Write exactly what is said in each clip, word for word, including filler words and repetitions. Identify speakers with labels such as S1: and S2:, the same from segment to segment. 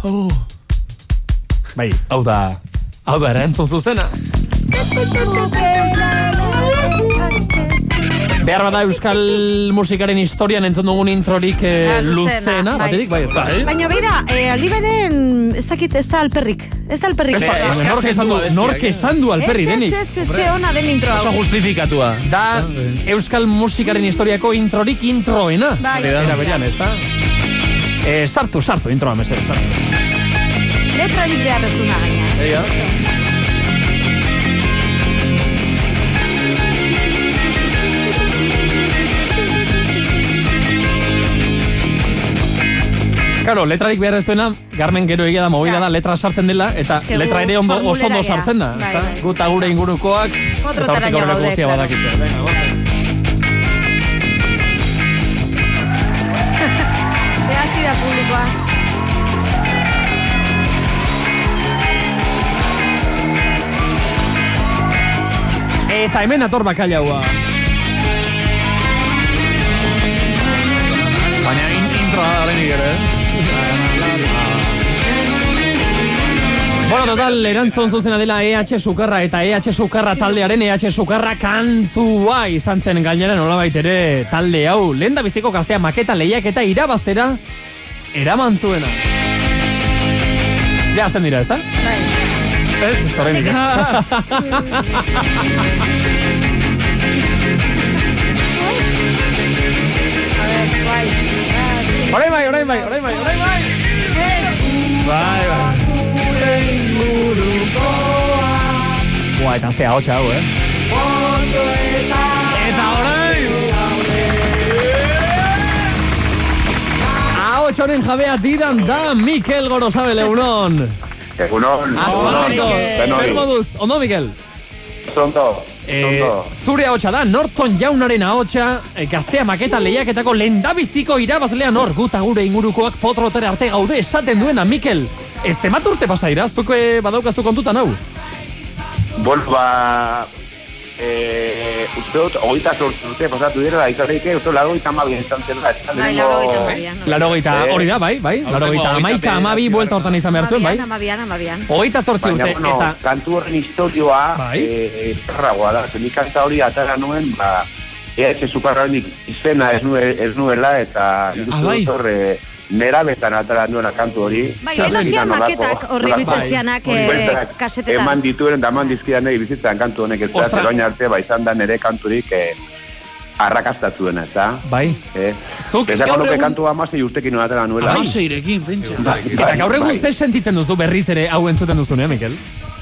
S1: Oh. Bai, hau da, hau da erantzun zuzena. Behar bada euskal musikaren historian entzun dugun introrik eh, luzena, bai. Batetik, bai, ez da, eh?
S2: Baina beira, eh, Aliberen, ez dakit, ez da alperrik. Ez da alperrik.
S1: Ez da, nork esan du, nork esan du alperri denik.
S2: Ez, ez, ez, ez, ona den intro.
S3: Oso justifikatua.
S1: Da, euskal musikaren historiako introrik introena.
S2: Bai.
S1: Era berian, ez da? Eh, sartu, sartu, introa mesere, sartu.
S2: Letrarik behar ez duna gaina.
S1: Eia. Claro, letrarik behar ez duena, Garmen gero egia da, movida da, letra sartzen dela, eta letra ere ondo, oso ondo sartzen da.
S2: Bai, bai.
S1: Guta gure ingurukoak, eta hortik aurreko guztia badakizu. Venga, goza.
S2: Behasi da publikoa.
S1: Eta hemen ator bakailaua.
S3: Baina in, introa da benik ere, eh?
S1: Bueno, total, erantzun zuzena dela E H Sukarra eta E H Sukarra taldearen E H Sukarra kantua izan zen gainera nolabait ere talde hau. Lehen da biziko gaztea maketa lehiak eta irabaztera eraman zuena. Ja, azten dira, ez da?
S2: Bai.
S1: Ez, zorrenik ez. Orain bai, orain bai, orain bai, orain bai. Bai, bai. Buah, eta zea hotxa hau, eh? Eta orain! Ahotx honen jabea didan da Mikel Gorosabel, egunon.
S4: Egunon.
S1: Asparriko, zer moduz, ondo, Mikel?
S4: Zonto,
S1: Eh, zure ahotsa da, Norton jaunaren ahotsa, eh, gaztea maketa lehiaketako lendabiziko irabazlea nor, guta gure ingurukoak potrotere arte gaude esaten duena, Mikel. Ez zemat urte pasaira, zuko eh, badaukaztu kontutan hau?
S4: Bueno, ba... Eh, uste dut, hogeita sortu pasatu dira, da izarreike, uste lago eta amabi izan zen da.
S2: Bai, laro gaita amabian.
S1: Laro gaita, hori da, bai, bai, laro gaita amaika amabi buelta hortan izan behar zuen, bai?
S2: Amabian, amabian.
S1: Hogeita zortzi urte,
S4: bueno,
S1: eta...
S4: kantu horren historioa,
S1: Bai.
S4: eh, perragoa da, nik kanta hori atara nuen, ba, E H Sukarranik izena ez, nue, ez nuela, eta nik uste dut horre... Nera betan atara nuena kantu hori.
S2: Bai, ez hasian maketak horri bitzezianak kasetetan.
S4: Eman dituen da eman dizkidan nahi bizitzen kantu honek ez da, zeroin arte, ba, izan da nere kanturik eh, arrakastatzuena, ez da?
S1: Bai.
S4: Eh,
S1: Zuk
S4: Ezako
S1: gaur
S4: nuke
S1: egun...
S4: kantu amazei urtekin atara nuela.
S3: Amaseirekin, pentsa.
S4: Bai,
S1: Eta gaur egun
S4: bai.
S1: zer sentitzen duzu berriz ere hau entzuten duzunean, Mikel?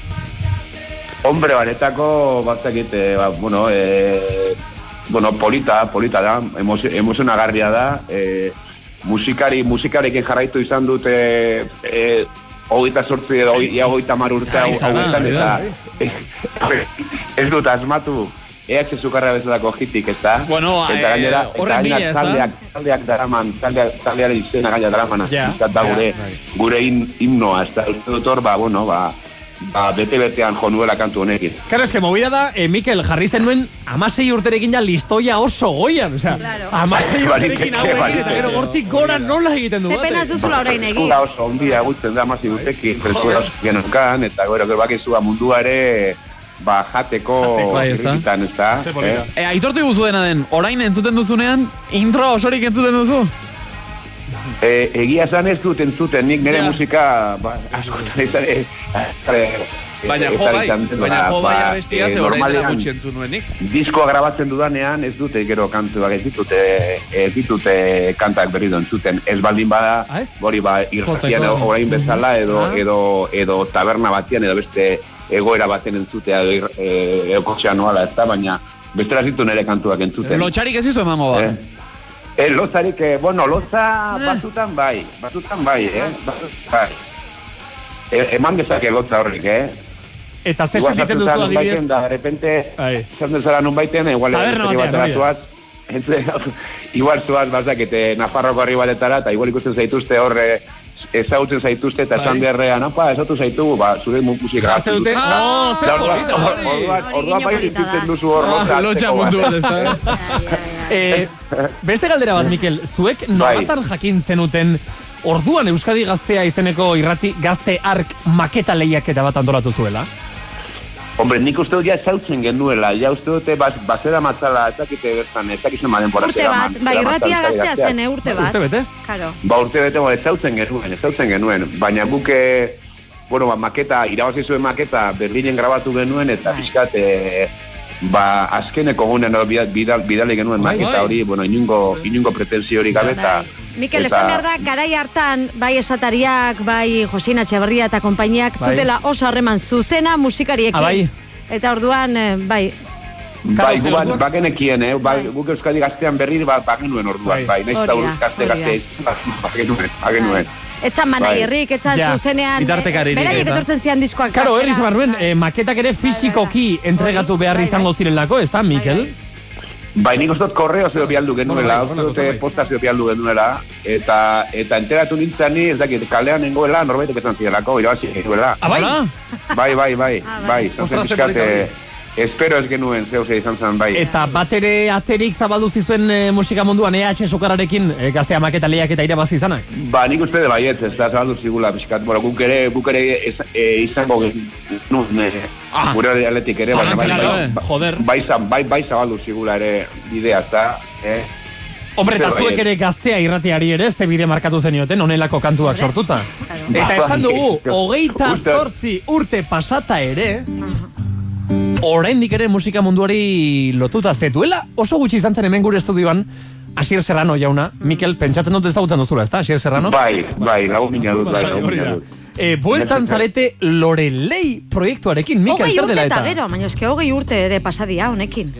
S4: Hombre, baretako, batzakit, eh, ba, bueno, eh, bueno, polita, polita da, emozionagarria da, eh, musikari, musikarekin jarraitu izan dute e, hogeita sortzi edo ia hogeita mar urte hau hauetan eta ez dut asmatu E H Sukarra bezalako hitik, ez da?
S3: Bueno,
S4: eta gainera,
S3: horren bila, ez da?
S4: Taldeak, taldeak daraman, taldeak, taldearen izena gaina daraman,
S1: Ja,
S4: da gure,
S1: ja, bai.
S4: gure in, himnoa, ez da, uste dut hor, ba, bueno, ba, ba, bete-betean jo nuela kantu honekin.
S1: Claro, es que movida da, eh, Mikel, jarri zenuen amasei urterekin ja listoia oso goian, osea,
S2: Claro.
S1: amasei urterekin hau egin,
S4: Baliteke,
S1: eta gero gortik gora nola egiten du
S2: Ze penaz
S1: bate.
S2: duzula orain egin.
S4: Eskula oso ondia gutzen da amasei urtekin, freskuera oso genonkan, eta gero, gero bakizua mundua ere, ba, jateko
S1: Jateko,
S3: bai, ez da?
S4: irrikitan, ez da?
S1: Ze polita.
S4: Eh?
S3: E, aitortu guzu dena den, orain entzuten duzunean, intro osorik entzuten duzu?
S4: Eh, egia esan ez dut entzuten, nik nire
S3: Ja.
S4: musika, ba, askotan izan, eh, eh,
S5: Baina
S4: eh,
S5: jo bai,
S4: izan zen,
S5: baina
S4: ba,
S5: jo bai
S4: ba,
S5: abestia
S4: eh,
S5: ze orain dela
S4: normalean,
S5: gutxi entzun nuenik.
S4: diskoa grabatzen dudanean ez dute gero kantuak ez ditute ez ditute kantak berri entzuten, ez baldin bada
S1: Ah, ez?
S4: hori ba irratian
S3: Jotzeko.
S4: orain bezala edo
S1: Ah.
S4: edo edo taberna batean edo beste egoera baten entzutea edo eh, edo kotxean noala, ez da, baina bestela zitu nire kantuak entzuten.
S3: Lotxarik ez izu emango ba?
S4: Eh? Eh, lozarik, eh, bueno, loza
S3: Eh.
S4: batutan bai, batutan bai, eh? Batutan bai. E, eman dezake lotza horrik, eh?
S1: Eta zer
S4: Igual
S1: sentitzen duzu
S4: sartuta
S1: adibidez?
S4: nunbaiten Da, de repente,
S1: Bai.
S4: esan dezala nun baiten, igual
S1: Taberna
S4: beste
S1: batean,
S4: batera
S1: hori da.
S4: zuaz, entzule, igual zuaz, bazakete, Nafarroko herri batetara, eta igual ikusten zaituzte horre, ezagutzen zaituzte, eta
S1: Bai.
S4: esan derrean, apa, ezautu zaitugu, ba, zure musika
S1: Jartzen dute,
S3: Ah,
S1: oh, zer
S4: Da,
S1: polita
S4: orduan-
S1: hori.
S4: orduan-
S2: Hori
S4: Orduan bai
S2: polita da.
S4: dizitzen duzu hor lotza
S3: Ah, lotxa
S4: hartzeko
S3: mundu
S4: bat.
S3: bat, ez da?
S2: Ai, ai, ai.
S1: Eh, beste galdera bat, Mikel, zuek nolatan jakin zenuten orduan Euskadi Gaztea izeneko irrati gazte ark maketa lehiaketa bat antolatu zuela.
S4: Hombre, nik uste dut ja ezautzen genuela, ja uste dute bazera matzala, ez dakite bertan, ez dakizen maden por
S2: urte bat, ba, irratia gaztea zen, eh, urte bat.
S1: Urte bete?
S2: Karo.
S4: Ba, urte bete, ba, ezautzen genuen, ezautzen genuen, baina buke, bueno, ba, maketa, irabazi zuen maketa, Berlinen grabatu genuen, eta pixkat, e, ba, azkeneko gunen bidal, bidali genuen maketa hori, bueno, inungo, inungo pretensio hori gabe, eta...
S2: Mikel, esan behar da, garai hartan, bai esatariak, bai Josina Etxeberria eta konpainiak, bai, zutela oso harreman zuzena musikariekin.
S1: Ah, bai.
S2: Eta orduan, bai...
S4: Bai, guan, bagenekien, eh? Bai, guk Euskadi Gaztean berri ba, bagenuen orduan, bai. Naiz eta gazte gazte, bagenuen, bagenuen.
S2: Etzan manaierrik, etzan
S1: ja,
S2: zuzenean, beraiek etortzen zian diskoak.
S1: Karo, herri zabar nuen, eh, maketak ere fizikoki entregatu behar izango zirelako, ez da, Mikel?
S4: Bai, nik uste dut korreo zeo bialdu genuela, uste dut posta zeo bialdu genuela, eta eta enteratu nintzen ni, ez dakit, kalean nengoela, norbaitek esan zirelako, irabazi genuela.
S1: Ah, bai?
S4: Bai, bai, bai, bai, zantzen pixkat, espero ez genuen zeu ze izan zen, bai. Eta
S1: bat ere aterik zabaldu zizuen e, musika munduan E H Sukararekin e, gaztea maketa lehiak eta irabazi izanak?
S4: Ba, nik uste de baiet, ez da zabaldu zigula pixkat, bueno, guk ere, guk ere ez, e, izango genuen, e, ah, gure aletik ere, baina bai, bai,
S1: joder.
S4: Bai, bai, bai zabaldu zigula ere bidea, ez da, eh?
S1: Hombre, eta zuek ere gaztea irratiari ere, ze bide markatu zenioten, onelako kantuak sortuta. Eta esan dugu, hogeita zortzi urte pasata ere, oraindik ere musika munduari lotuta zetuela, oso gutxi izan zen hemen gure estudioan, Asier Serrano jauna. Mikel, pentsatzen dut ezagutzen duzula, ez da, Asier Serrano?
S4: Bai, bai, lagun mina dut, bai, lagun mina dut.
S1: E, bueltan zarete Lorelei proiektuarekin, Mikel, zer dela eta?
S2: Hogei urte eta gero, baina eske hogei urte ere pasadia honekin.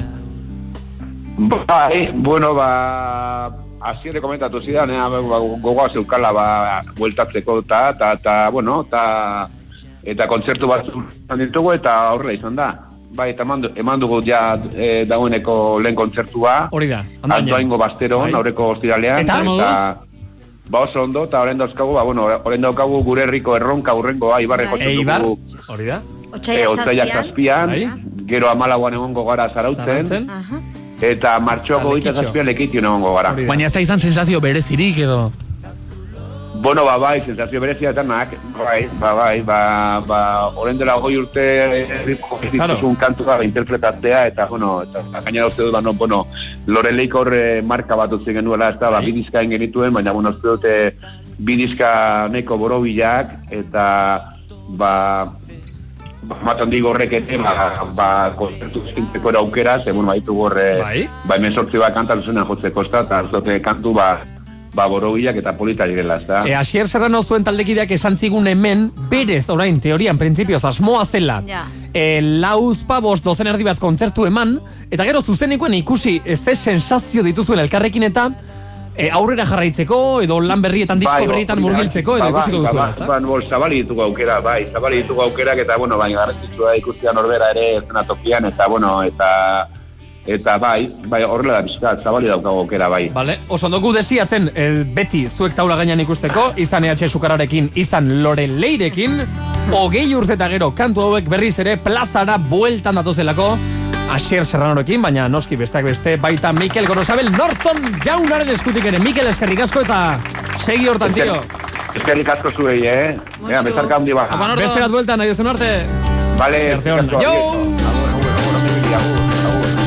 S4: Bai, bueno, ba... Asierre komentatu zidan, eh, gogoa zeukala, ba, bueltatzeko, eta, eta, eta, bueno, eta... Eta kontzertu bat zuen ditugu, eta horrela izan da. Bai, eta eman dugu ja e, dagoeneko lehen kontzertua.
S1: Hori da,
S4: Antoaingo Basteron, aurreko ostiralean.
S1: Eta,
S4: eta ba oso ondo, eta horren dauzkagu, ba, bueno, horren daukagu gure herriko erronka urrengoa, Ibarre kontzertu.
S1: Eibar, hori da.
S2: Otsaiak
S4: zazpian, gero amalauan egongo gara Zarautzen, eta martxoako hogeita zazpian Lekeitiun egongo gara.
S3: Baina ez da izan sensazio berezirik edo...
S4: Bueno, ba, bai, sensazio berezia eta nak, bai, ba, bai, ba, ba, horren dela goi urte dituzun kantu gara interpretatzea, eta, bueno, eta gainera uste dut, no, bueno, Loreleik horre marka bat utzen genuela, ez da, ba, bidizka genituen, baina, bueno, uste dute bidizka neko borobilak, eta, ba, matan digo horrek ete, ba, ba, konzertu zintzeko aukera, zemun baitu gorre, ba, hemen sortzi bat kanta zuzenan jotzeko, eta ez dute kantu, ba, ba, borobilak eta polita direla, ez da?
S1: E, Asier Serrano zuen taldekideak esan zigun hemen, berez orain teorian, printzipioz, asmoa zela, ja. e, lauz pabos dozen erdi bat kontzertu eman, eta gero zuzenikoen ikusi ez ze sensazio dituzuen elkarrekin eta e, aurrera jarraitzeko, edo lan berrietan, disko berrietan murgiltzeko, edo ikusiko duzu, ez da?
S4: Ba, ba, zabali ditugu aukera, bai, zabali ditugu aukerak, eta, bueno, bai, garrantzitsua ikustean norbera ere eszenatokian, eta, bueno, eta... Eta bai, bai horrela da bizkat, zabali daukago aukera, bai.
S1: Vale, oso ondo gu desiatzen, eh, beti zuek taula gainean ikusteko, izan E H Sukararekin, izan Loreleirekin, hogei urte eta gero kantu hauek berriz ere plazara bueltan datozelako, Asier Serranorekin, baina noski besteak beste, baita Mikel Gorosabel Norton jaunaren eskutik ere. Mikel, eskerrik asko eta segi hortan, tio.
S4: Eskerrik asko zuei, eh? Ea, bezarka handi baja.
S1: Beste bat bueltan, nahi duzun arte.
S4: Vale, eskerrik asko.